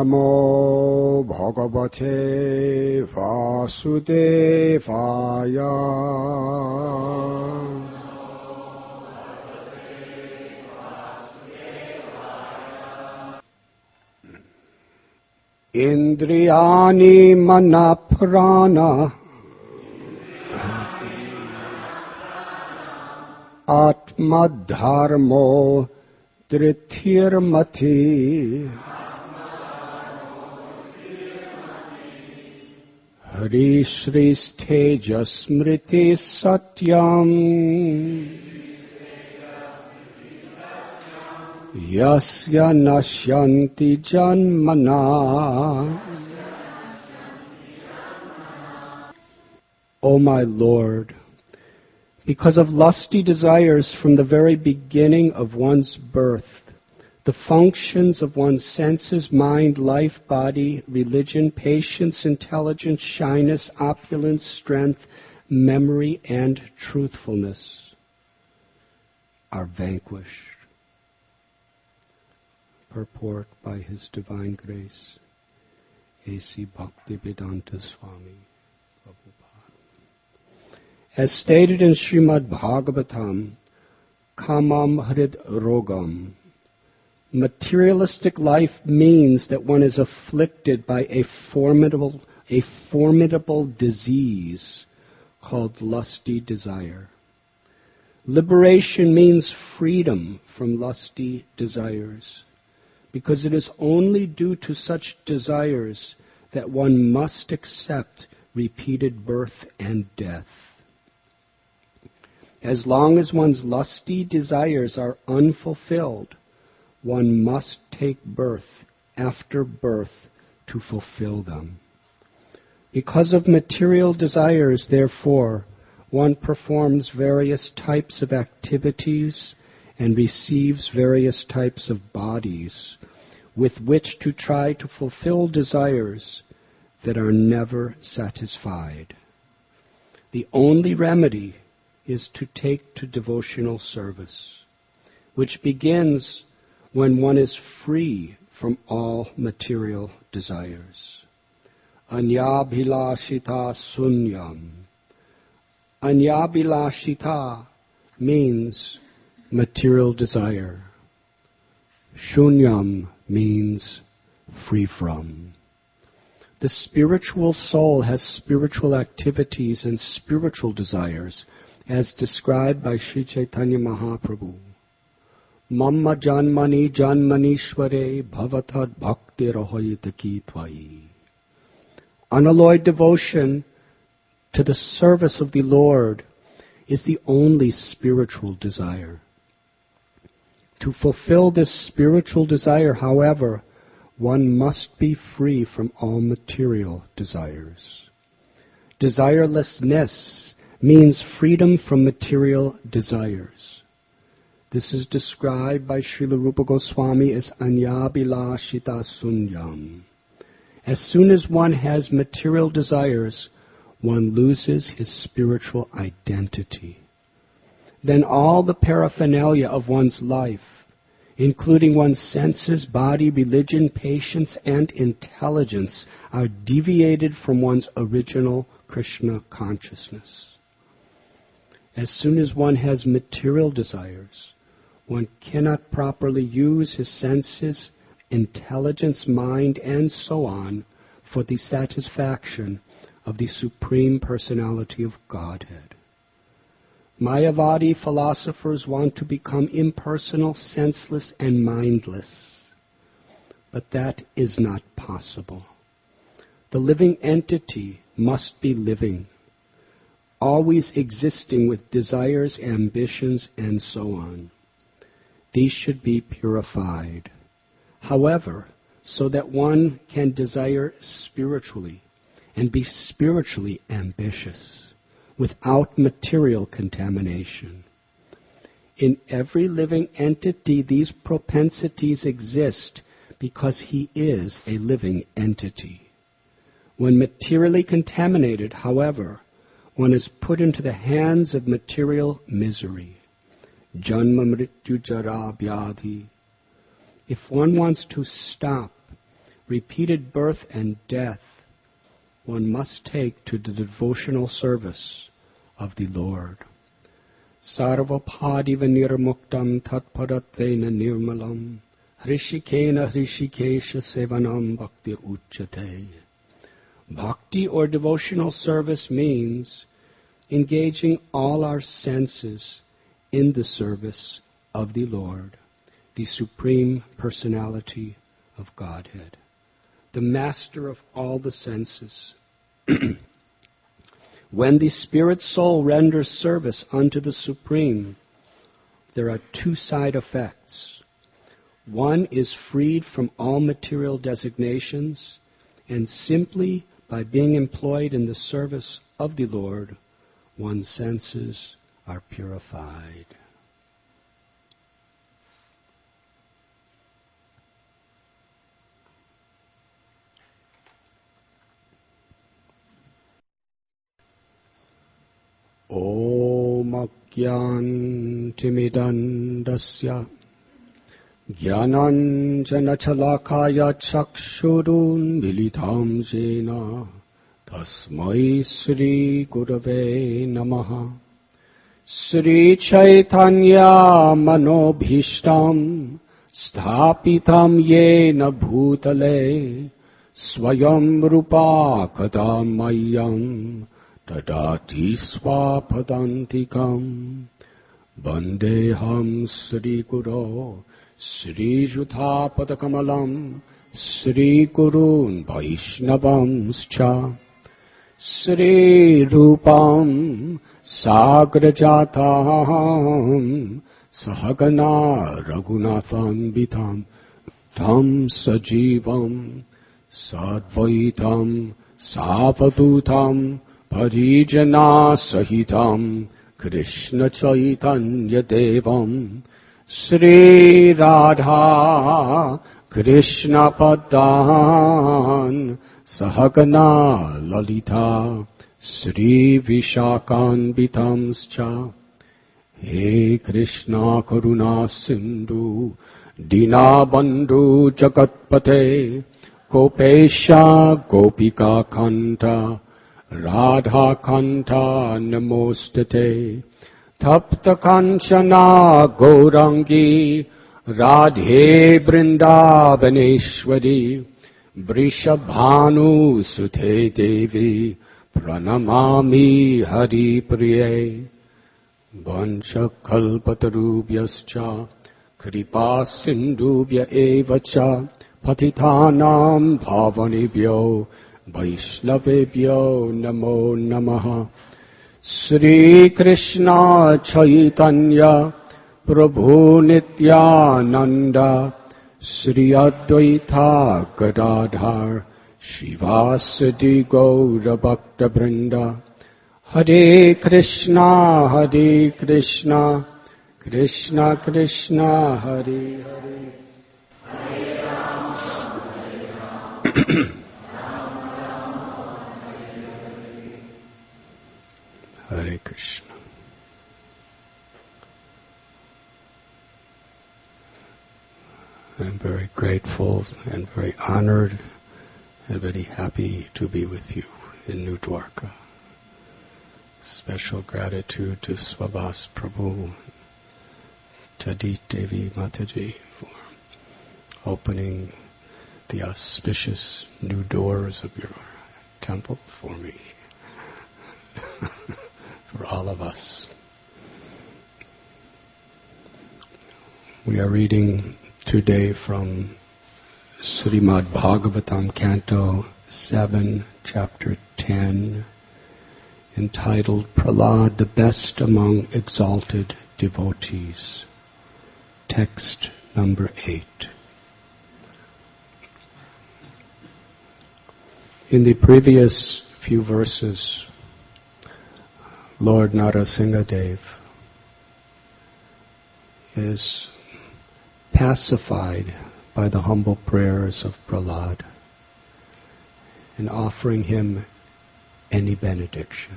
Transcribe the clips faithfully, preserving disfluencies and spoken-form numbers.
Namo Bhagavate Vasudevaya. Indriyani mana prana Atma dharmo Drithirmati Hari Shri Tejas Smriti Satyam Yasya Nashyanti Janmana. O my Lord, because of lusty desires from the very beginning of one's birth, the functions of one's senses, mind, life, body, religion, patience, intelligence, shyness, opulence, strength, memory, and truthfulness are vanquished. Purport by His Divine Grace, A C Bhaktivedanta Swami Prabhupada. As stated in Srimad Bhagavatam, Kamam Harid Rogam, materialistic life means that one is afflicted by a formidable, a formidable disease called lusty desire. Liberation means freedom from lusty desires, because it is only due to such desires that one must accept repeated birth and death. As long as one's lusty desires are unfulfilled, one must take birth after birth to fulfill them. Because of material desires, therefore, one performs various types of activities and receives various types of bodies with which to try to fulfill desires that are never satisfied. The only remedy is to take to devotional service, which begins when one is free from all material desires. Anyabhilashita sunyam. Anyabhilashita means material desire. Shunyam means free from. The spiritual soul has spiritual activities and spiritual desires, as described by Sri Chaitanya Mahaprabhu. Mamma janmani janmanishware bhavatad bhakti rahoyitaki tvai. Unalloyed devotion to the service of the Lord is the only spiritual desire. To fulfill this spiritual desire, however, one must be free from all material desires. Desirelessness means freedom from material desires. This is described by Srila Rupa Goswami as anyabhilashita sunyam. As soon as one has material desires, one loses his spiritual identity. Then all the paraphernalia of one's life, including one's senses, body, religion, patience, and intelligence, are deviated from one's original Krishna consciousness. As soon as one has material desires, one cannot properly use his senses, intelligence, mind, and so on for the satisfaction of the Supreme Personality of Godhead. Mayavadi philosophers want to become impersonal, senseless, and mindless. But that is not possible. The living entity must be living, always existing with desires, ambitions, and so on. These should be purified. However, so that one can desire spiritually and be spiritually ambitious without material contamination. In every living entity, these propensities exist because he is a living entity. When materially contaminated, however, one is put into the hands of material misery. Janma mrityu jara vyadhi. If one wants to stop repeated birth and death one must take to the devotional service of the Lord. Sarvapadiva nirmuktam tatpadatena nirmalam hrishikena hrishikesha sevanam bhaktir uchate. Bhakti or devotional service means engaging all our senses in the service of the Lord, the Supreme Personality of Godhead, the master of all the senses. When the spirit soul renders service unto the Supreme, there are two side effects. One is freed from all material designations, and simply by being employed in the service of the Lord, one's senses are purified. Om Ajnantimidandasya Jnananjana Chalakaya Chakshurun Militam Jena Tasmai Sri Gurave Namaha. Sri Chaitanya Manobhishtam Sthapitam Yena Bhutale Swayam Rupa Kadamayam Tadati Swapadantikam Bandeham Sri Guru Sri Juthapadakamalam Sri Gurun Vaishnavamscha Sri Rupam Sagrajatam Sahagana Raghunathambitam Tam Sajivam Sadvaitam Savadutam Parijana Sahitam Krishna Chaitanya Devam Sri Radha Krishna Padan Sahagana Lalita Sri Vishakanbitamscha. He Krishna Karuna Sindhu Dinabandhu Jagatpate Gopesha Gopika Kanta Radha Kanta Namostate Tapta Kanchana Gaurangi Radhe Brindavaneshwari Vrishabhanu Suthe Devi Pranamami Hari Priye. Vancha Kalpatarubhyascha Kripa Sindhubhya Evacha Patitanam Bhavanibhyo Vaishnavebhyo Namo Namaha. Sri Krishna Chaitanya Prabhu Nityananda Sri Advaita Gadadhar Shivasadi Gaura Bhakta Vrinda. Hare Krishna Hare Krishna Krishna Krishna Hare Hare Hare Rama Hare Rama Hare Krishna. I'm very grateful and very honored and very happy to be with you in New Dwarka. Special gratitude to Swabhas Prabhu, Tadit Devi Mataji for opening the auspicious new doors of your temple for me. For all of us. We are reading today from Srimad Bhagavatam, Canto seven, Chapter ten, entitled Prahlad, the Best Among Exalted Devotees. Text number eight. In the previous few verses, Lord Narasimhadev is pacified by the humble prayers of Prahlad and offering him any benediction.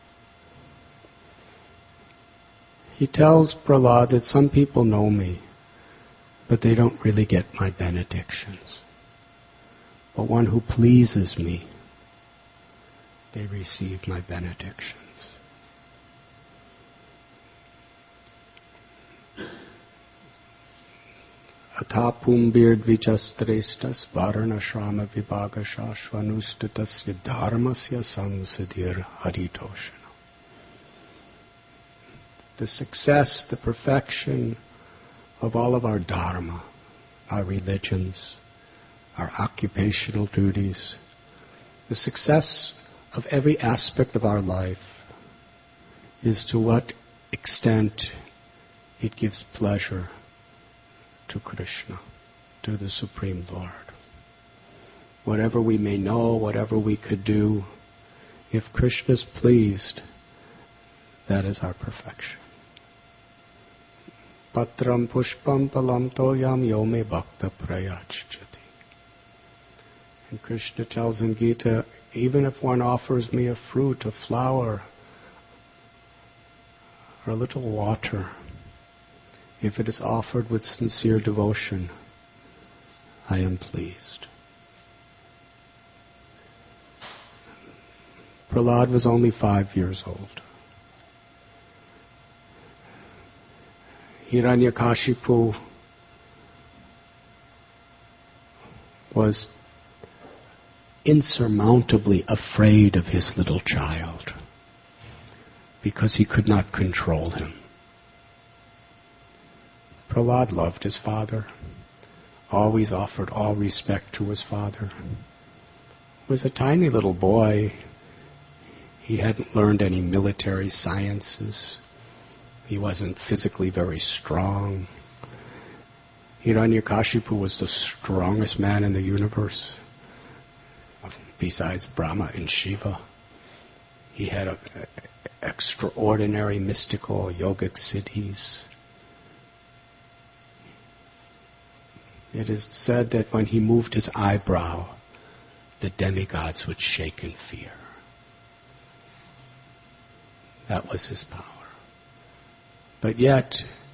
He tells Prahlad that some people know me, but they don't really get my benedictions. but one who pleases me, they receive my benedictions. Atapumbir dvijastrestas varanashrama vibhagasha shvanustutasya dharmasya samsadir haritoshana. The success, the perfection of all of our dharma, our religions, our occupational duties, the success of every aspect of our life is to what extent it gives pleasure to Krishna, to the Supreme Lord. Whatever we may know, whatever we could do, if Krishna is pleased, that is our perfection. Patram pushpam palam toyam yome bhakta prayachchati. And Krishna tells in Gita, even if one offers me a fruit, a flower, or a little water, if it is offered with sincere devotion, I am pleased. Prahlad was only five years old. Hiranyakashipu was insurmountably afraid of his little child because he could not control him. Prahlad loved his father, always offered all respect to his father. He was a tiny little boy. He hadn't learned any military sciences. He wasn't physically very strong. Hiranyakashipu was the strongest man in the universe, besides Brahma and Shiva. He had a, a, extraordinary mystical yogic siddhis. It is said that when he moved his eyebrow, the demigods would shake in fear. That was his power. But yet,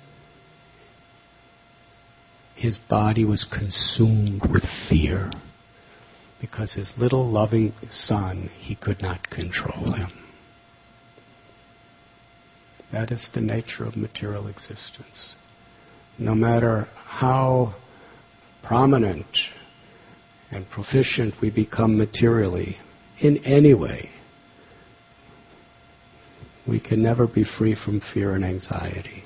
his body was consumed with fear because his little loving son, he could not control him. That is the nature of material existence. No matter how prominent and proficient we become materially in any way, we can never be free from fear and anxiety.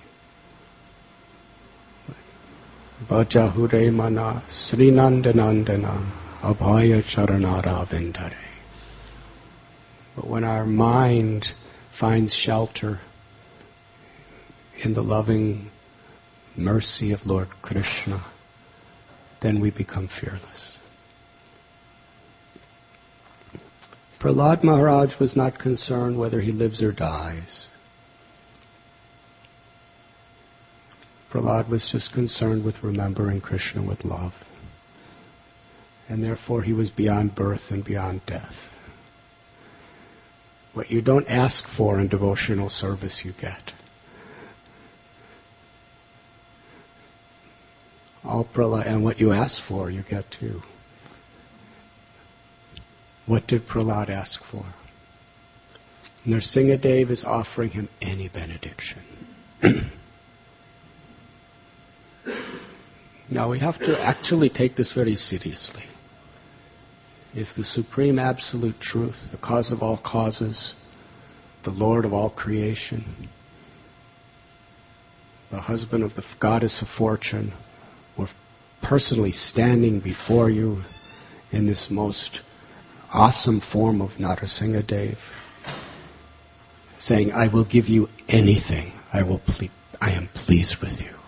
Bhajahure mana srinandanandana abhaya charanara vendare. But when our mind finds shelter in the loving mercy of Lord Krishna, then we become fearless. Prahlad Maharaj was not concerned whether he lives or dies. Prahlad was just concerned with remembering Krishna with love. And therefore he was beyond birth and beyond death. What you don't ask for in devotional service, you get. All Prahlad, and what you ask for, you get too. What did Prahlad ask for? Nrsingadev is offering him any benediction. Now we have to actually take this very seriously. If the Supreme Absolute Truth, the cause of all causes, the Lord of all creation, the husband of the goddess of fortune, were personally standing before you in this most awesome form of Nrsingadev, saying, I will give you anything. I will ple- I am pleased with you.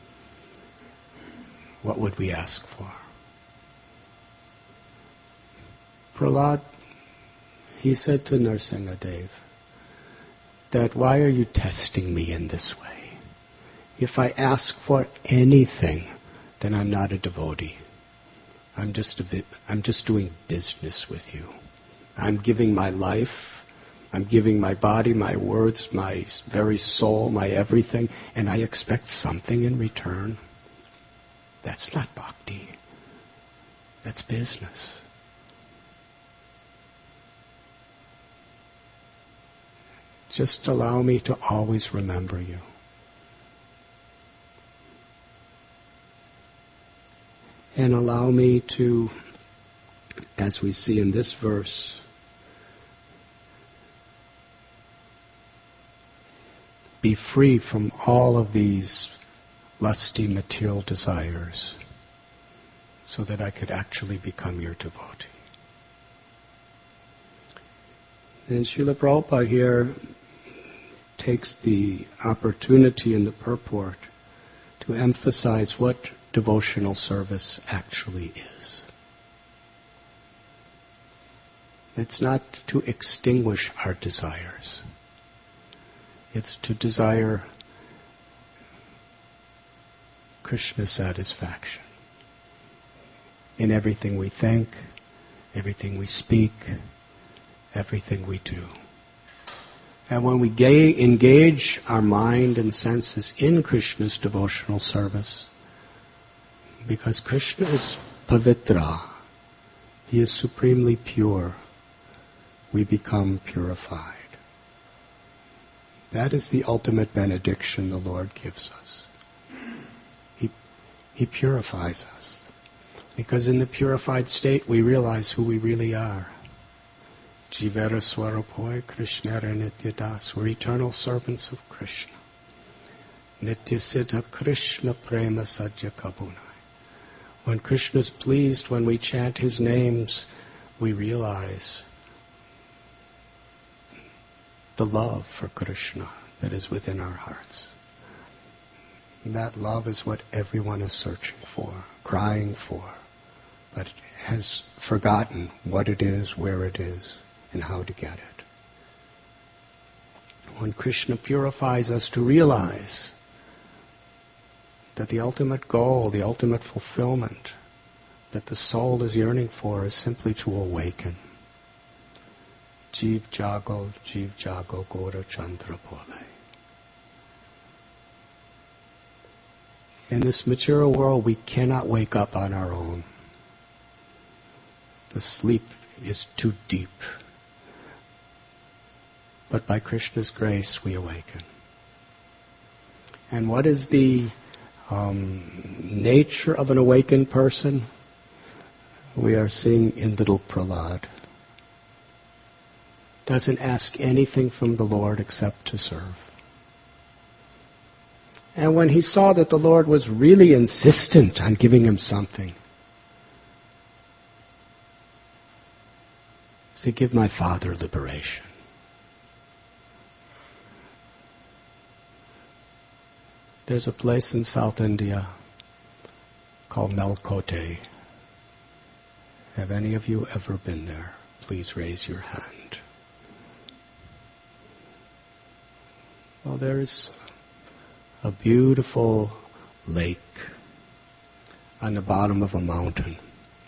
What would we ask for? Prahlad, he said to Nrsingadev, that why are you testing me in this way? If I ask for anything, then I'm not a devotee. I'm just a bit, I'm just doing business with you. I'm giving my life, I'm giving my body, my words, my very soul, my everything, and I expect something in return. That's not bhakti. That's business. just allow me to always remember you. And allow me to, as we see in this verse, be free from all of these lusty material desires so that I could actually become your devotee. And Srila Prabhupada here takes the opportunity in the purport to emphasize what devotional service actually is. It's not to extinguish our desires. It's to desire Krishna satisfaction in everything we think, everything we speak, everything we do. And when we ga- engage our mind and senses in Krishna's devotional service, because Krishna is pavitra, he is supremely pure, we become purified. That is the ultimate benediction the Lord gives us. He, he purifies us. Because in the purified state we realize who we really are. Jivera Swarupoi Krishnara Nityadas. We're eternal servants of Krishna. Nityasiddha Krishna Prema Sajya Kabunai. When Krishna is pleased, when we chant his names, we realize the love for Krishna that is within our hearts. And that love is what everyone is searching for, crying for, but has forgotten what it is, where it is, and how to get it. When Krishna purifies us to realize that the ultimate goal, the ultimate fulfillment that the soul is yearning for is simply to awaken. Jeev Jago, Jeev Jago, Gora Chandra Bole. In this material world, we cannot wake up on our own. The sleep is too deep. But by Krishna's grace, we awaken. And what is the um, nature of an awakened person? We are seeing in little Prahlad. Doesn't ask anything from the Lord except to serve. And when he saw that the Lord was really insistent on giving him something, he said, give my father liberation. There's a place in South India called Melkote. Have any of you ever been there? Please raise your hand. Well, there's a beautiful lake on the bottom of a mountain.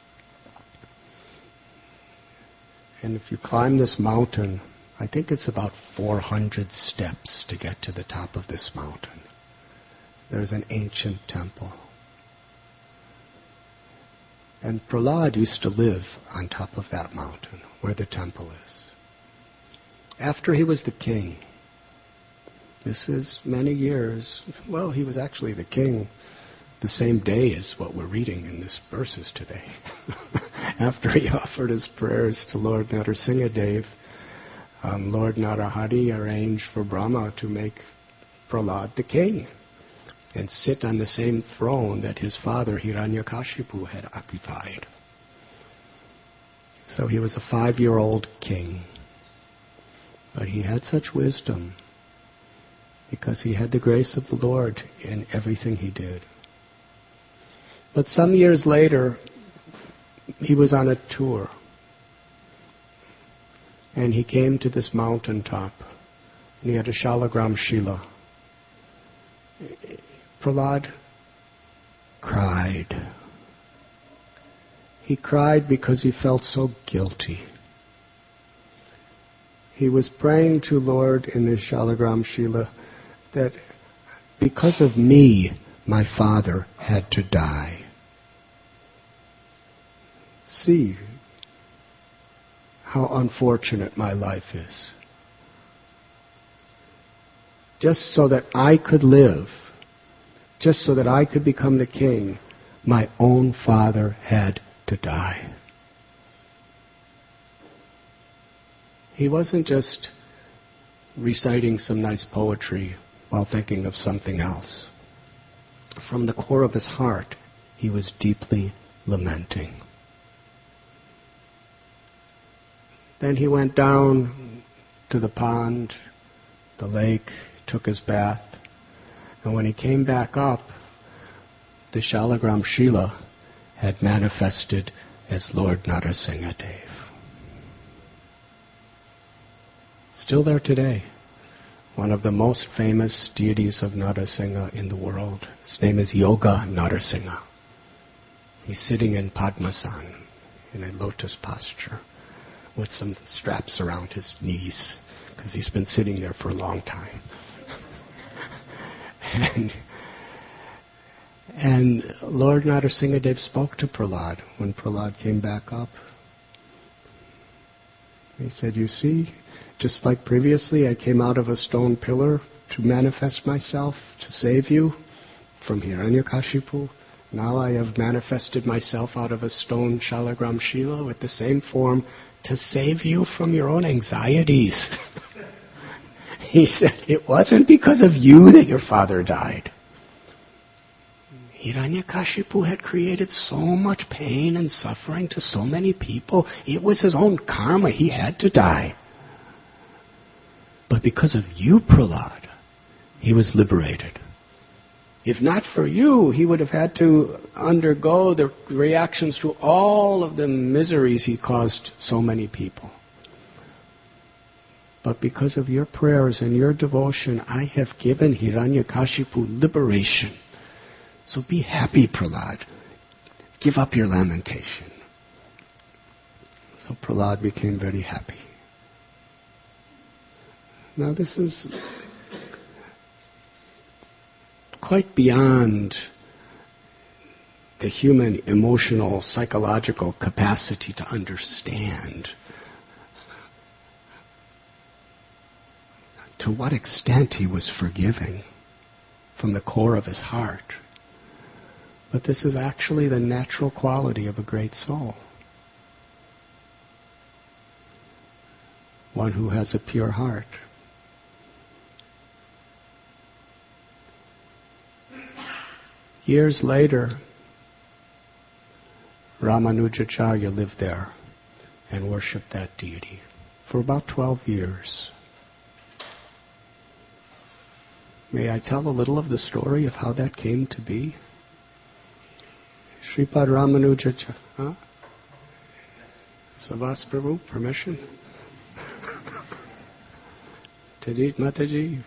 And if you climb this mountain, I think it's about four hundred steps to get to the top of this mountain. There's an ancient temple. And Prahlad used to live on top of that mountain, where the temple is. After he was the king, this is many years, well, he was actually the king the same day as what we're reading in this verses today. After he offered his prayers to Lord Narasimhadev, um, Lord Narahari arranged for Brahma to make Prahlad the king and sit on the same throne that his father Hiranyakashipu had occupied. So he was a five-year-old king. But he had such wisdom because he had the grace of the Lord in everything he did. But some years later, he was on a tour. And he came to this mountaintop. And he had a Shalagram Shila. Prahlad cried. He cried because he felt so guilty. He was praying to Lord in the Shalagram Shila that because of me, my father had to die. See how unfortunate my life is. just so that I could live, just so that I could become the king, my own father had to die. He wasn't just reciting some nice poetry while thinking of something else. From the core of his heart, he was deeply lamenting. Then he went down to the pond, the lake, took his bath, and when he came back up, the Shalagram Shila had manifested as Lord Narasimha Dev. Still there today, one of the most famous deities of Narasimha in the world. His name is Yoga Narasimha. He's sitting in Padmasana, in a lotus posture, with some straps around his knees, because he's been sitting there for a long time. and, and Lord Narasimha Dev spoke to Prahlad when Prahlad came back up. He said, you see, just like previously I came out of a stone pillar to manifest myself, to save you from Hiranyakashipu, now I have manifested myself out of a stone Shalagram Shila with the same form to save you from your own anxieties. He said, it wasn't because of you that your father died. Hiranyakashipu had created so much pain and suffering to so many people. It was his own karma. He had to die. But because of you, Prahlad, he was liberated. If not for you, he would have had to undergo the reactions to all of the miseries he caused so many people. But because of your prayers and your devotion, I have given Hiranyakashipu liberation. So be happy, Prahlad. Give up your lamentation. So Prahlad became very happy. Now this is quite beyond the human emotional, psychological capacity to understand to what extent he was forgiving from the core of his heart. But this is actually the natural quality of a great soul. One who has a pure heart. Years later, Ramanujacharya lived there and worshipped that deity for about twelve years. May I tell a little of the story of how that came to be? Sripad Ramanujacharya, huh? Savas Prabhu, permission? Tadit Mataji?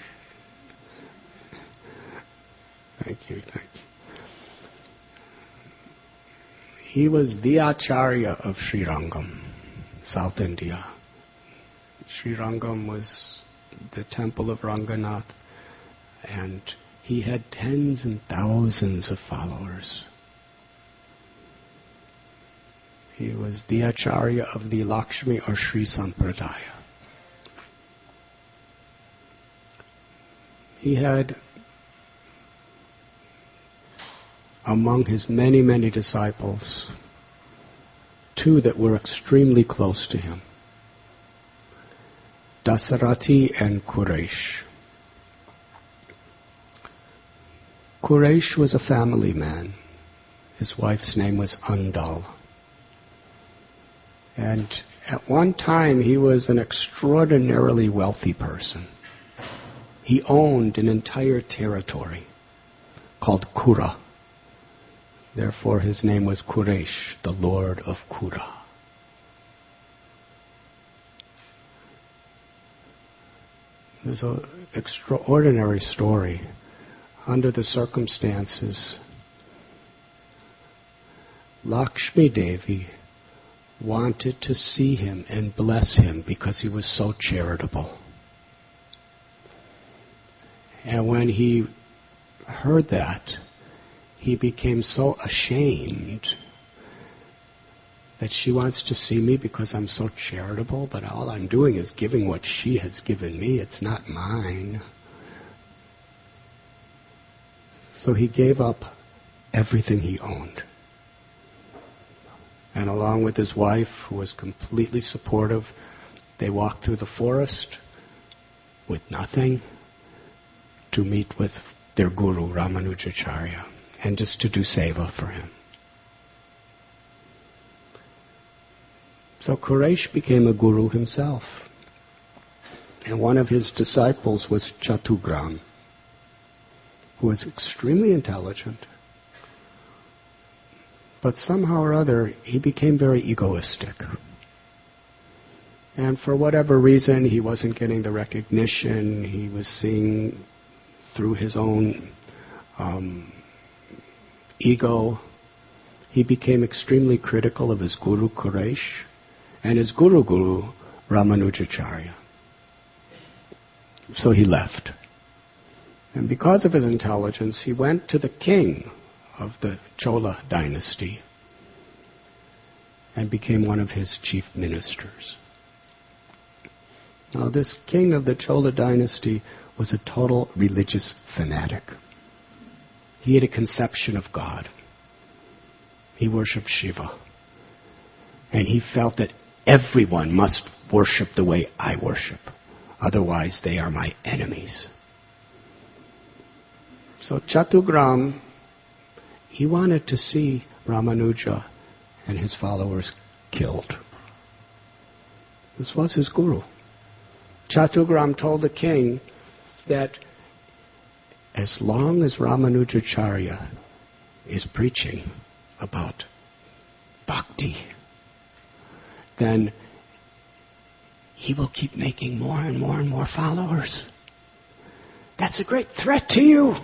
Thank you, thank you. He was the Acharya of Srirangam, South India. Srirangam was the temple of Ranganath, and he had tens and thousands of followers. He was the Acharya of the Lakshmi or Sri Sampradaya. He had among his many, many disciples, two that were extremely close to him, Dasarati and Quraysh. Quraysh was a family man. His wife's name was Andal. And at one time he was an extraordinarily wealthy person. He owned an entire territory called Kura. Therefore his name was Quraysh, the Lord of Kura. There's an extraordinary story. Under the circumstances, Lakshmi Devi wanted to see him and bless him because he was so charitable. And when he heard that, he became so ashamed that she wants to see me because I'm so charitable, but all I'm doing is giving what she has given me. It's not mine. So he gave up everything he owned. And along with his wife, who was completely supportive, they walked through the forest with nothing to meet with their guru, Ramanujacharya, and just to do seva for him. So Quraysh became a guru himself. And one of his disciples was Chatugram, who was extremely intelligent. But somehow or other, he became very egoistic. And for whatever reason, he wasn't getting the recognition. He was seeing through his own um, ego. He became extremely critical of his guru, Quraysh, and his guru guru, Ramanujacharya. So he left. And because of his intelligence, he went to the king of the Chola dynasty and became one of his chief ministers. Now, this king of the Chola dynasty was a total religious fanatic. He had a conception of God. He worshipped Shiva. And he felt that everyone must worship the way I worship. Otherwise, they are my enemies. So Chatugram, he wanted to see Ramanuja and his followers killed. This was his guru. Chatugram told the king that as long as Ramanujacharya is preaching about bhakti, then he will keep making more and more and more followers. That's a great threat to you.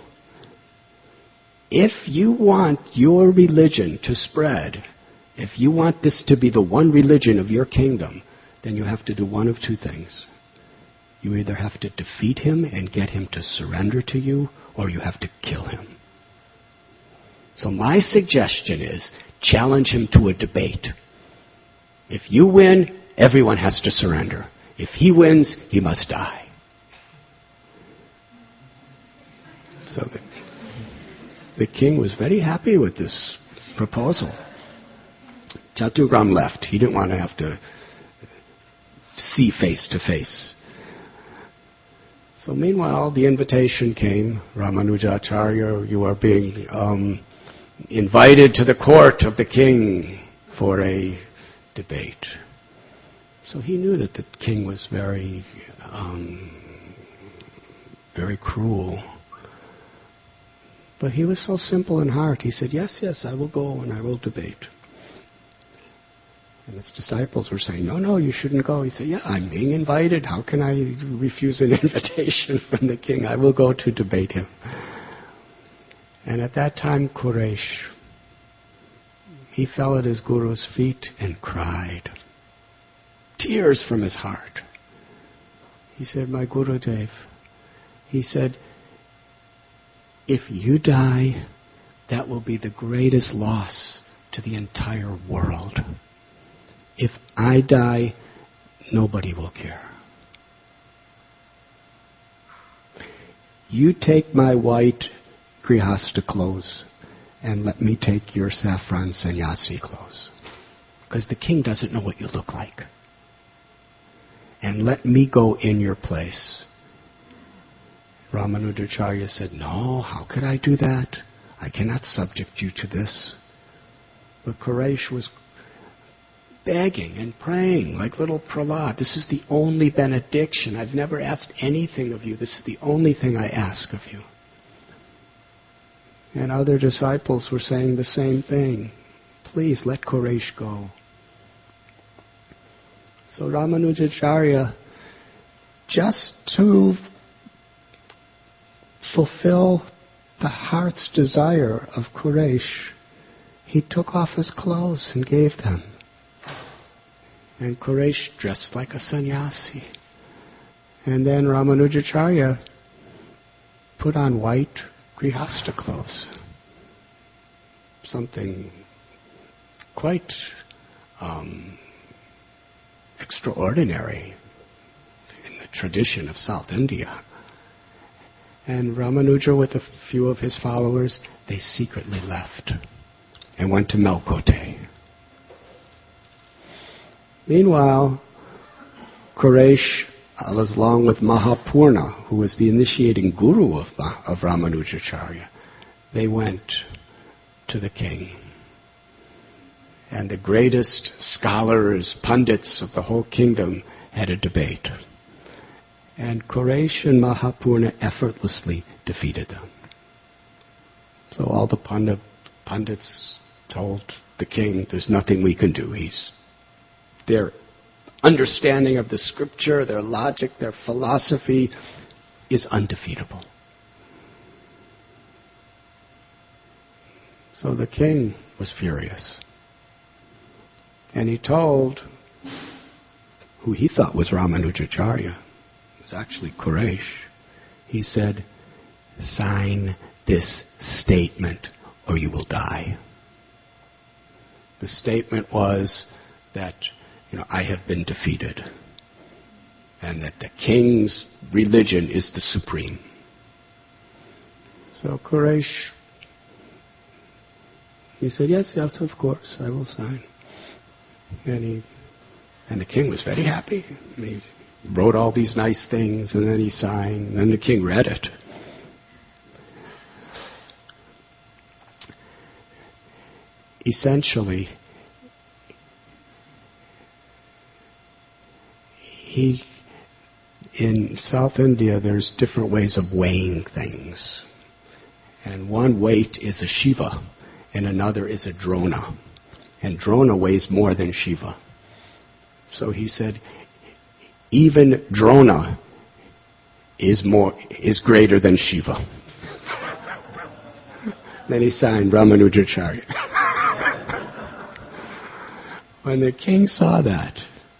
If you want your religion to spread, if you want this to be the one religion of your kingdom, then you have to do one of two things. You either have to defeat him and get him to surrender to you, or you have to kill him. So my suggestion is, challenge him to a debate. If you win, everyone has to surrender. If he wins, he must die. So the, the king was very happy with this proposal. Chatugram left. He didn't want to have to see face to face. So meanwhile, the invitation came. Ramanujacharya, you are being um, invited to the court of the king for a debate. So he knew that the king was very, um, very cruel. But he was so simple in heart. He said, yes, yes, I will go and I will debate. And his disciples were saying, no, no, you shouldn't go. He said, yeah, I'm being invited. How can I refuse an invitation from the king? I will go to debate him. And at that time, Quraysh, he fell at his guru's feet and cried. Tears from his heart. He said, my Gurudev, he said, if you die, that will be the greatest loss to the entire world. If I die, nobody will care. You take my white grihasta clothes and let me take your saffron sannyasi clothes. Because the king doesn't know what you look like. And let me go in your place. Ramanujacharya said, no, how could I do that? I cannot subject you to this. But Quraysh was begging and praying like little Prahlad. This is the only benediction. I've never asked anything of you. This is the only thing I ask of you. And other disciples were saying the same thing. Please let Quraysh go. So Ramanujacharya, just to fulfill the heart's desire of Quraysh, he took off his clothes and gave them. And Quraysh dressed like a sannyasi. And then Ramanujacharya put on white grihasta clothes. Something quite um, extraordinary in the tradition of South India. And Ramanuja, with a few of his followers, they secretly left and went to Melkote. Meanwhile, Quresh, along with Mahapurna, who was the initiating guru of, of Ramanujacharya, they went to the king. And the greatest scholars, pundits of the whole kingdom had a debate. And Quresh and Mahapurna effortlessly defeated them. So all the pundit, pundits told the king, there's nothing we can do. He's, their understanding of the scripture, their logic, their philosophy is undefeatable. So the king was furious. And he told who he thought was Ramanujacharya, it was actually Quresh. He said, sign this statement or you will die. The statement was that, you know, I have been defeated and that the king's religion is the supreme. So Quresh, he said, yes, yes, of course, I will sign. And he, and the king was very happy. He wrote all these nice things, and then he signed, and then the king read it. Essentially, he, in South India, there's different ways of weighing things. And one weight is a Shiva, and another is a Drona. And Drona weighs more than Shiva. So he said, even Drona is more is greater than Shiva. Then he signed Ramanujacharya. When the king saw that,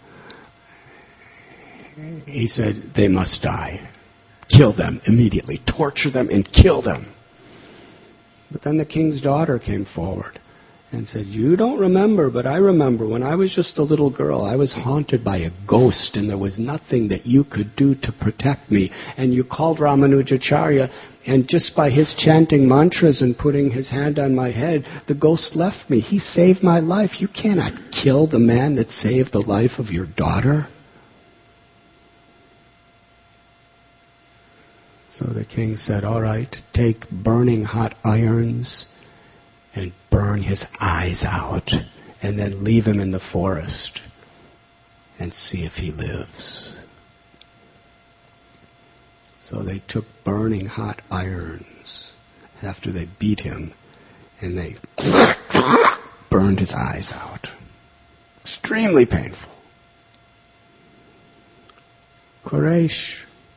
he said, they must die. Kill them immediately. Torture them and kill them. But then the king's daughter came forward and said, you don't remember, but I remember when I was just a little girl, I was haunted by a ghost and there was nothing that you could do to protect me. And you called Ramanujacharya, and just by his chanting mantras and putting his hand on my head, the ghost left me. He saved my life. You cannot kill the man that saved the life of your daughter. So the king said, all right, take burning hot irons and burn his eyes out, and then leave him in the forest and see if he lives. So they took burning hot irons after they beat him, and they burned his eyes out. Extremely painful. Quresh,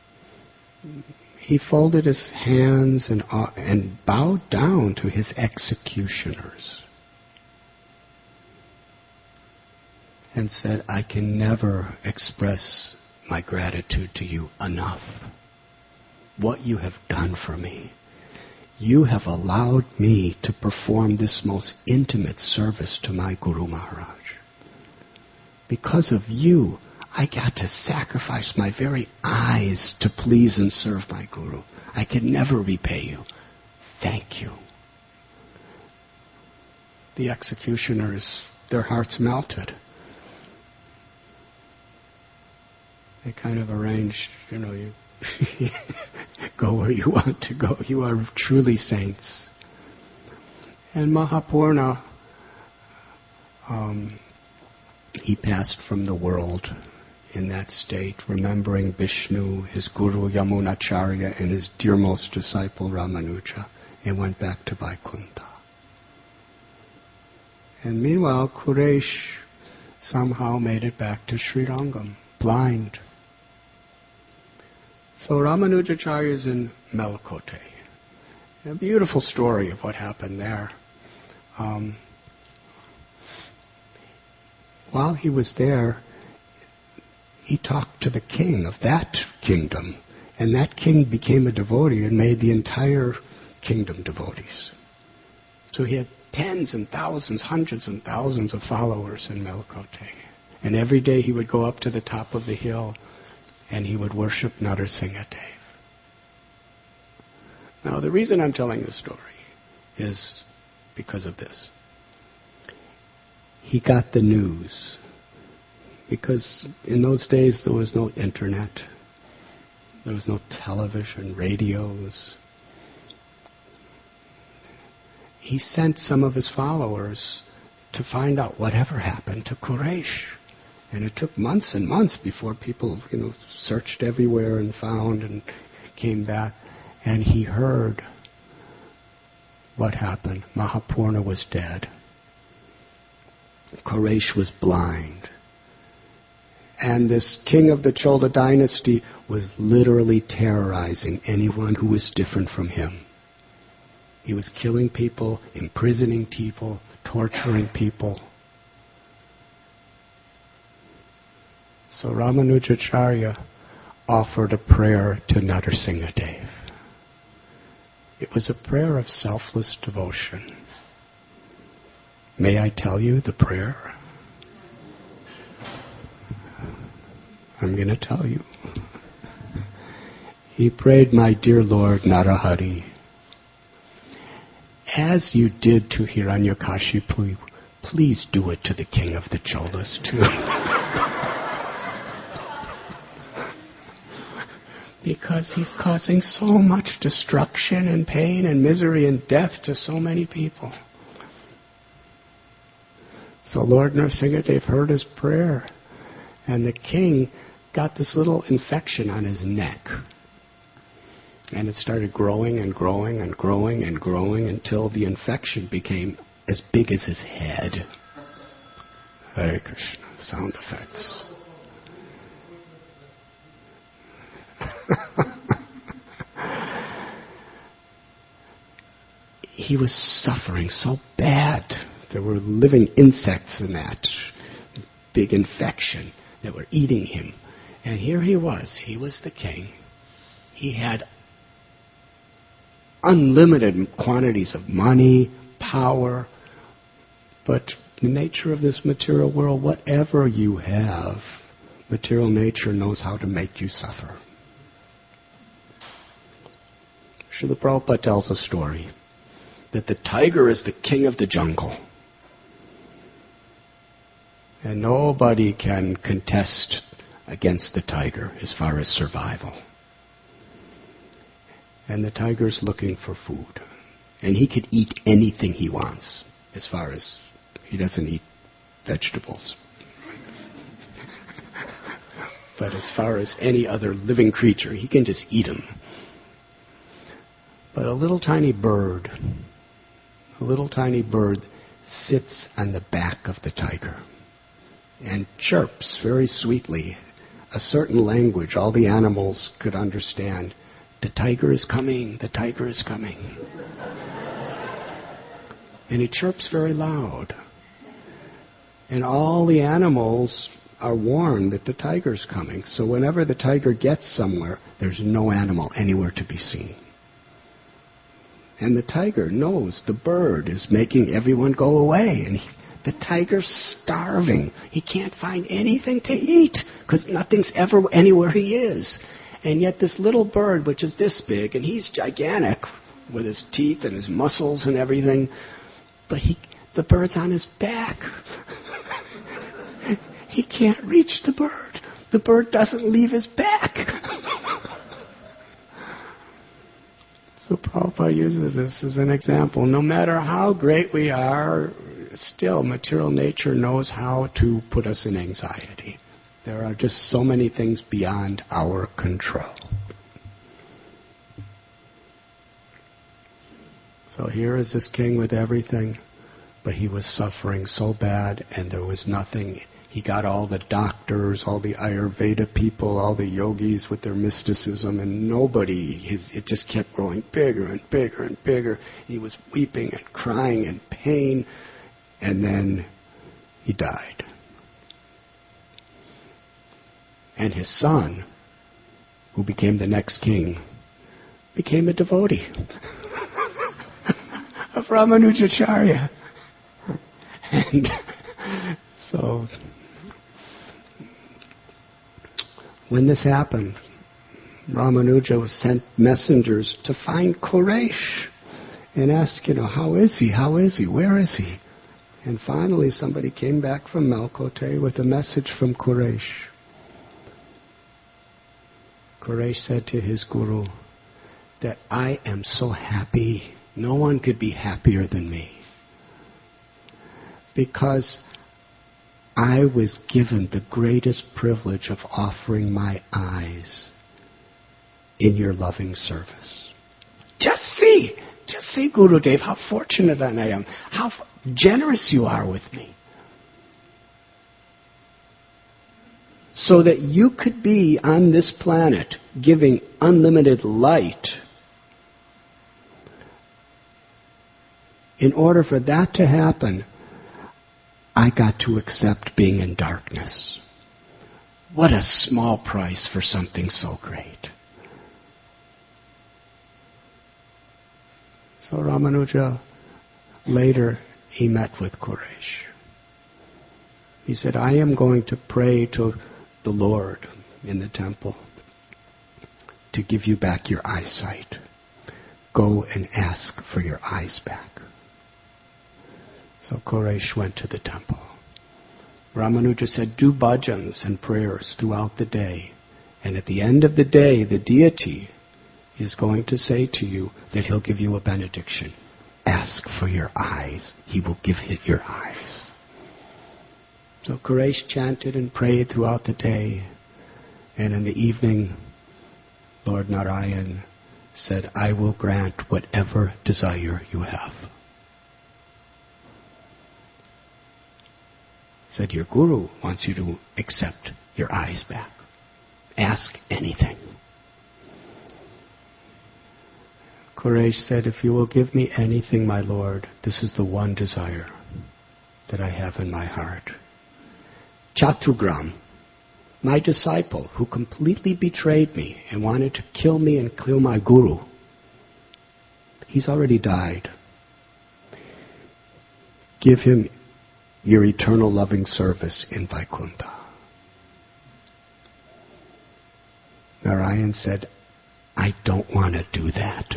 he folded his hands and, uh, and bowed down to his executioners and said, I can never express my gratitude to you enough. What you have done for me. You have allowed me to perform this most intimate service to my Guru Maharaj. Because of you, I got to sacrifice my very eyes to please and serve my Guru. I can never repay you. Thank you. The executioners, their hearts melted. They kind of arranged, you know, you go where you want to go. You are truly saints. And Mahapurna, um, he passed from the world in that state, remembering Vishnu, his Guru Yamunacharya, and his dearmost disciple Ramanuja, and went back to Vaikuntha. And meanwhile, Quresh somehow made it back to Srirangam, blind. So Ramanujacharya is in Melkote. A beautiful story of what happened there. Um, while he was there, he talked to the king of that kingdom, and that king became a devotee and made the entire kingdom devotees. So he had tens and thousands, hundreds and thousands of followers in Melkote. And every day he would go up to the top of the hill and he would worship Narasimha Dev. Now, the reason I'm telling this story is because of this. He got the news. Because in those days there was no internet. There was no television, radios. He sent some of his followers to find out whatever happened to Quraysh. And it took months and months before people, you know, searched everywhere and found and came back. And he heard what happened. Mahapurna was dead. Quraysh was blind. And this king of the Chola dynasty was literally terrorizing anyone who was different from him. He was killing people, imprisoning people, torturing people. So Ramanujacharya offered a prayer to Narsinghadev. It was a prayer of selfless devotion. May I tell you the prayer? I'm going to tell you. He prayed, "My dear Lord Narahari, as you did to Hiranyakashipu, please do it to the king of the Cholas too." Because he's causing so much destruction and pain and misery and death to so many people. So Lord Nrsimhadev heard his prayer, and the king got this little infection on his neck. And it started growing and growing and growing and growing until the infection became as big as his head. Hare Krishna. Sound effects. He was suffering so bad. There were living insects in that big infection that were eating him. And here he was. He was the king. He had unlimited quantities of money, power. But the nature of this material world, whatever you have, material nature knows how to make you suffer. Srila Prabhupada tells a story that the tiger is the king of the jungle. And nobody can contest against the tiger as far as survival. And the tiger's looking for food. And he could eat anything he wants, as far as he doesn't eat vegetables. But as far as any other living creature, he can just eat them. But a little tiny bird, a little tiny bird sits on the back of the tiger and chirps very sweetly a certain language all the animals could understand. The tiger is coming, the tiger is coming. And he chirps very loud. And all the animals are warned that the tiger's coming. So whenever the tiger gets somewhere, there's no animal anywhere to be seen. And the tiger knows the bird is making everyone go away. And he, the tiger's starving. He can't find anything to eat because nothing's ever anywhere he is. And yet this little bird, which is this big, and he's gigantic with his teeth and his muscles and everything, but he, the bird's on his back. He can't reach the bird. The bird doesn't leave his back. So Prabhupada uses this as an example. No matter how great we are, still material nature knows how to put us in anxiety. There are just so many things beyond our control. So here is this king with everything, but he was suffering so bad and there was nothing. He got all the doctors, all the Ayurveda people, all the yogis with their mysticism, and nobody, his, it just kept growing bigger and bigger and bigger. He was weeping and crying in pain, and then he died. And his son, who became the next king, became a devotee of Ramanujacharya. And so, when this happened, Ramanuja sent messengers to find Quraysh and ask, you know, how is he? How is he? Where is he? And finally somebody came back from Malkote with a message from Quraysh. Quraysh said to his guru that I am so happy. No one could be happier than me. Because I was given the greatest privilege of offering my eyes in your loving service. Just see, just see, Gurudev, how fortunate I am, how generous you are with me. So that you could be on this planet giving unlimited light. In order for that to happen, I got to accept being in darkness. What a small price for something so great. So Ramanuja, later, he met with Quraysh. He said, I am going to pray to the Lord in the temple to give you back your eyesight. Go and ask for your eyes back. So Quraysh went to the temple. Ramanuja said, do bhajans and prayers throughout the day. And at the end of the day, the deity is going to say to you that he'll give you a benediction. Ask for your eyes. He will give it your eyes. So Quraysh chanted and prayed throughout the day. And in the evening, Lord Narayan said, I will grant whatever desire you have. Said, your guru wants you to accept your eyes back. Ask anything. Quraysh said, if you will give me anything, my Lord, this is the one desire that I have in my heart. Chatugram, my disciple who completely betrayed me and wanted to kill me and kill my guru, he's already died. Give him your eternal loving service in Vaikuntha. Narayan said, I don't want to do that.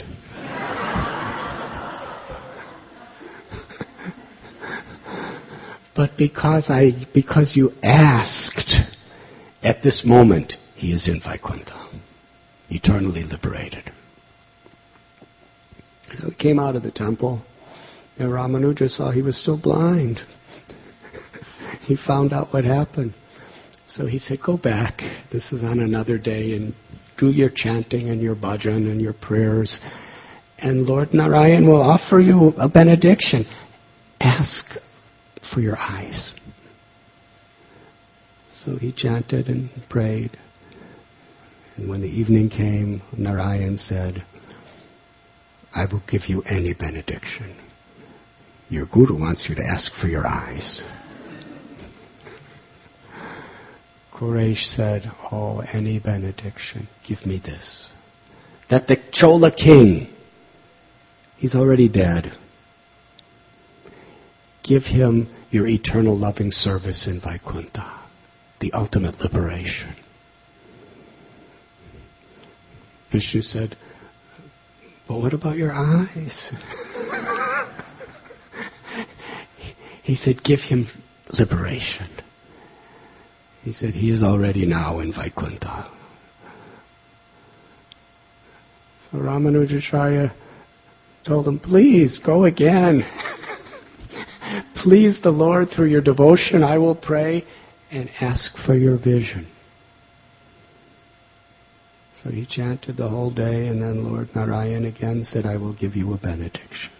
But because I, because you asked, at this moment, he is in Vaikuntha, eternally liberated. So he came out of the temple, and Ramanuja saw he was still blind. He found out what happened. So he said, go back. This is on another day, and do your chanting and your bhajan and your prayers. And Lord Narayan will offer you a benediction. Ask for your eyes. So he chanted and prayed. And when the evening came, Narayan said, I will give you any benediction. Your guru wants you to ask for your eyes. Quraysh said, oh, any benediction, give me this. That the Chola king, he's already dead. Give him your eternal loving service in Vaikuntha, the ultimate liberation. Vishnu said, but what about your eyes? He said, give him liberation. He said, he is already now in Vaikuntha. So Ramanujacharya told him, please, go again. Please the Lord, through your devotion, I will pray and ask for your vision. So he chanted the whole day, and then Lord Narayan again said, I will give you a benediction.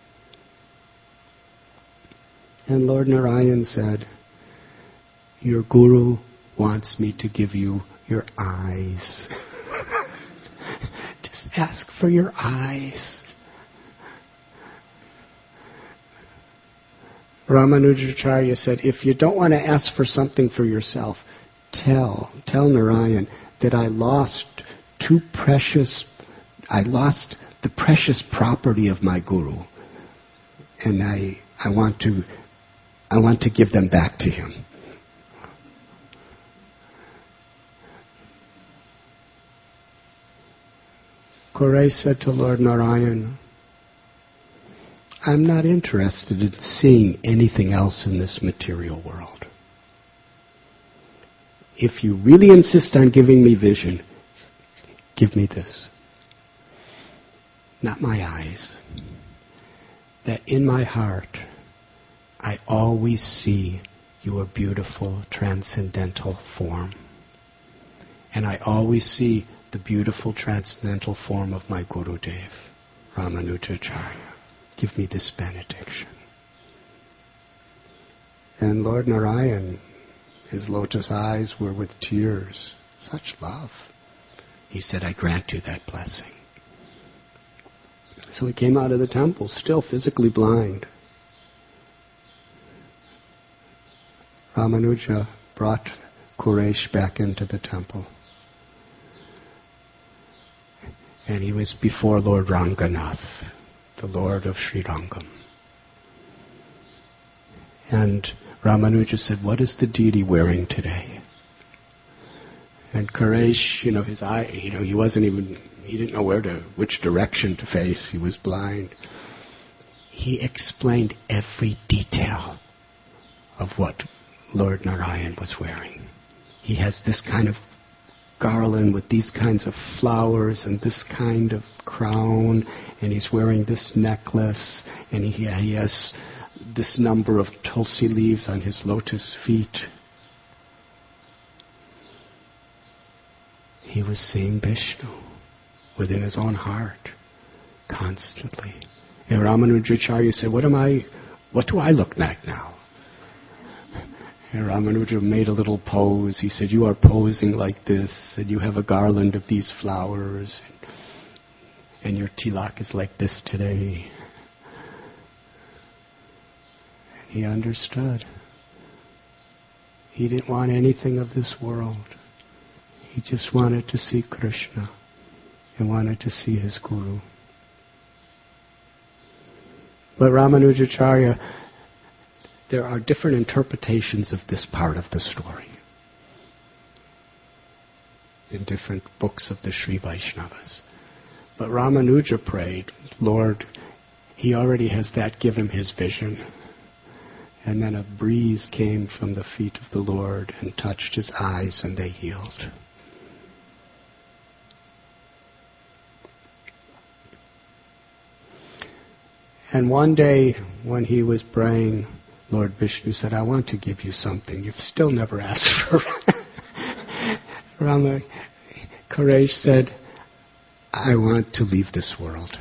And Lord Narayan said, your guru wants me to give you your eyes. Just ask for your eyes. Ramanujacharya said, if you don't want to ask for something for yourself, tell, tell Narayan that I lost two precious, I lost the precious property of my guru. And I, I want to, I want to give them back to him. Kuresh said to Lord Narayan, I'm not interested in seeing anything else in this material world. If you really insist on giving me vision, give me this. Not my eyes. That in my heart, I always see your beautiful transcendental form. And I always see the beautiful transcendental form of my Gurudev, Ramanujacharya. Give me this benediction. And Lord Narayan, his lotus eyes were with tears. Such love. He said, I grant you that blessing. So he came out of the temple, still physically blind. Ramanuja brought Kuresh back into the temple. And he was before Lord Ranganath, the Lord of Sri Rangam. And Ramanuja said, what is the deity wearing today? And Kuresh, you know, his eye, you know, he wasn't even, he didn't know where to, which direction to face. He was blind. He explained every detail of what Lord Narayan was wearing. He has this kind of garland with these kinds of flowers and this kind of crown, and he's wearing this necklace, and he, he has this number of tulsi leaves on his lotus feet. He was seeing Vishnu within his own heart constantly. And Ramanujacharya said, what am I, what do I look like now? And Ramanuja made a little pose. He said, you are posing like this, and you have a garland of these flowers, and, and your tilak is like this today. And he understood. He didn't want anything of this world. He just wanted to see Krishna and wanted to see his Guru. But Ramanujacharya, there are different interpretations of this part of the story in different books of the Sri Vaishnavas. But Ramanuja prayed, Lord, he already has that, give him his vision. And then a breeze came from the feet of the Lord and touched his eyes, and they healed. And one day when he was praying, Lord Vishnu said, I want to give you something. You've still never asked for it. Rama, Kuresh said, I want to leave this world.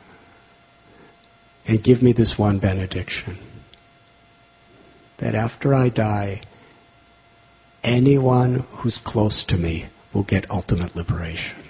And give me this one benediction. That after I die, anyone who's close to me will get ultimate liberation.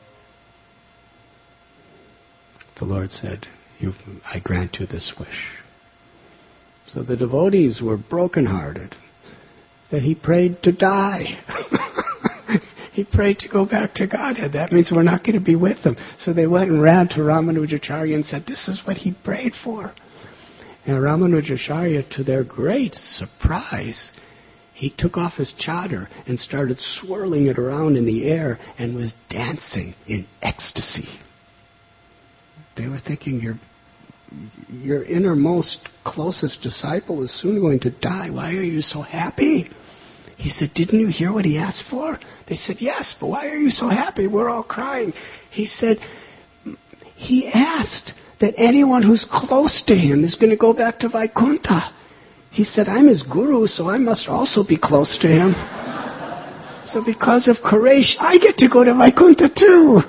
The Lord said, you, I grant you this wish. So the devotees were brokenhearted that he prayed to die. He prayed to go back to Godhead. That means we're not going to be with him. So they went and ran to Ramanujacharya and said, this is what he prayed for. And Ramanujacharya, to their great surprise, he took off his chadar and started swirling it around in the air and was dancing in ecstasy. They were thinking, your, your innermost, closest disciple is soon going to die. Why are you so happy? He said, didn't you hear what he asked for? They said, yes, but why are you so happy? We're all crying. He said, he asked that anyone who's close to him is going to go back to Vaikuntha. He said, I'm his guru, so I must also be close to him. So because of Kuresh, I get to go to Vaikuntha too.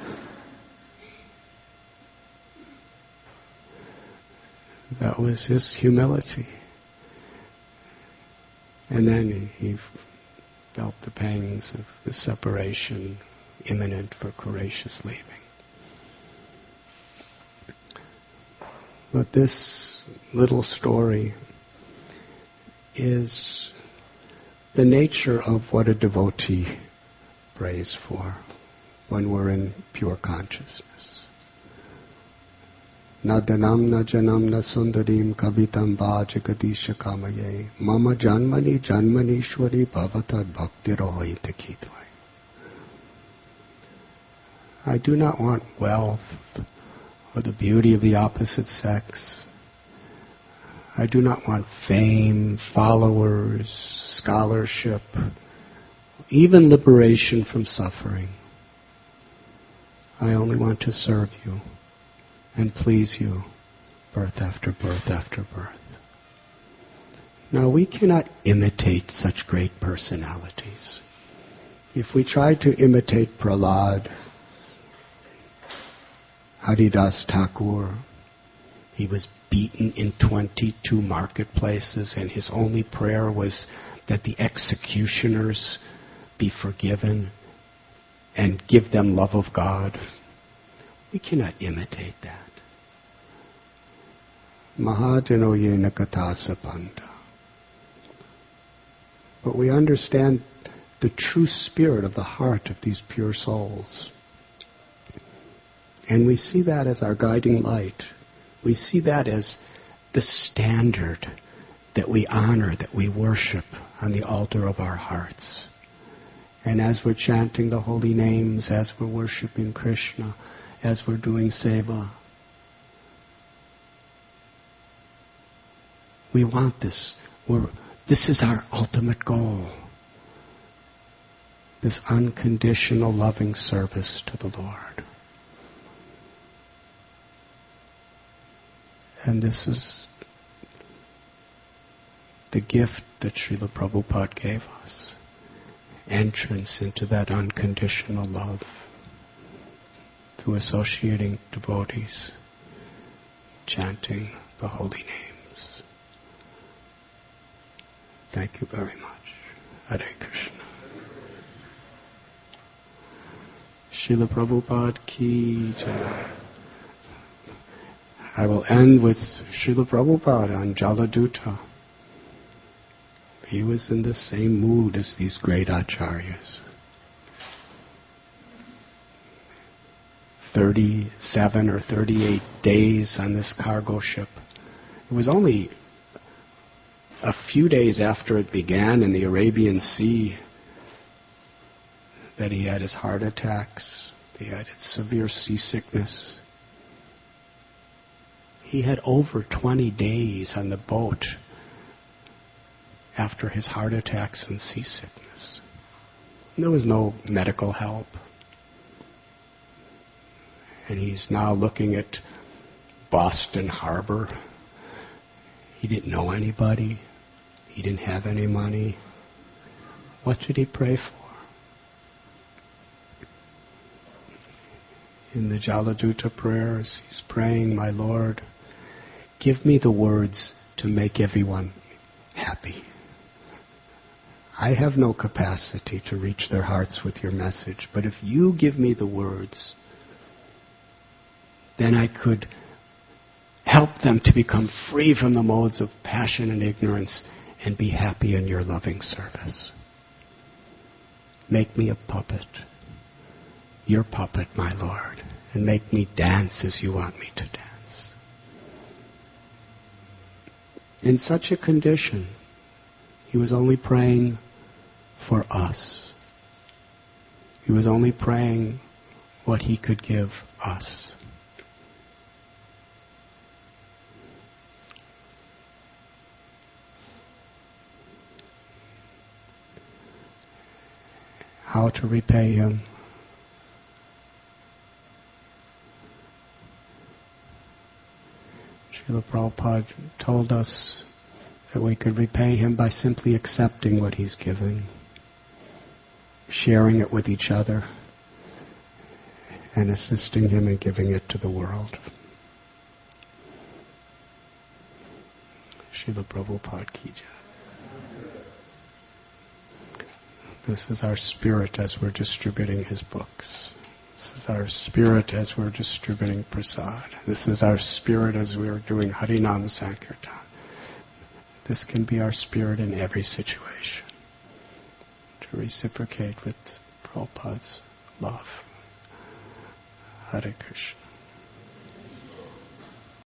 That was his humility. And then he felt the pangs of the separation imminent for Kuresh's leaving. But this little story is the nature of what a devotee prays for when we're in pure consciousness. Na danam na janam na sundarim kavitam vajagadisha kamaye mama janmani janmanishwari bhavatad bhakti rohita kidvai. I do not want wealth or the beauty of the opposite sex. I do not want fame, followers, scholarship, even liberation from suffering. I only want to serve you and please you, birth after birth after birth. Now, we cannot imitate such great personalities. If we try to imitate Prahlad, Haridas Thakur, he was beaten in twenty-two marketplaces, and his only prayer was that the executioners be forgiven and give them love of God. We cannot imitate that. Mahajano yena katha sapanta. But we understand the true spirit of the heart of these pure souls. And we see that as our guiding light. We see that as the standard that we honor, that we worship on the altar of our hearts. And as we're chanting the holy names, as we're worshiping Krishna, as we're doing seva, we want this. We're, this is our ultimate goal. This unconditional loving service to the Lord. And this is the gift that Srila Prabhupada gave us. Entrance into that unconditional love through associating devotees, chanting the holy names. Thank you very much. Hare Krishna. Srila Prabhupada ki jai. I will end with Srila Prabhupada on Jaladuta. He was in the same mood as these great acharyas. thirty-seven or thirty-eight days on this cargo ship. It was only a few days after it began in the Arabian Sea that he had his heart attacks. He had his severe seasickness. He had over twenty days on the boat after his heart attacks and seasickness. There was no medical help. And he's now looking at Boston Harbor. He didn't know anybody. He didn't have any money. What did he pray for? In the Jaladuta prayers, he's praying, my Lord, give me the words to make everyone happy. I have no capacity to reach their hearts with your message, but if you give me the words, then I could help them to become free from the modes of passion and ignorance and be happy in your loving service. Make me a puppet, your puppet, my Lord, and make me dance as you want me to dance. In such a condition, he was only praying for us. He was only praying what he could give us. How to repay him? Srila Prabhupada told us that we could repay him by simply accepting what he's given, sharing it with each other, and assisting him in giving it to the world. Srila Prabhupada ki jai. This is our spirit as we're distributing his books. This is our spirit as we're distributing prasad. This is our spirit as we're doing Harinam Sankirtan. This can be our spirit in every situation, to reciprocate with Prabhupada's love. Hare Krishna.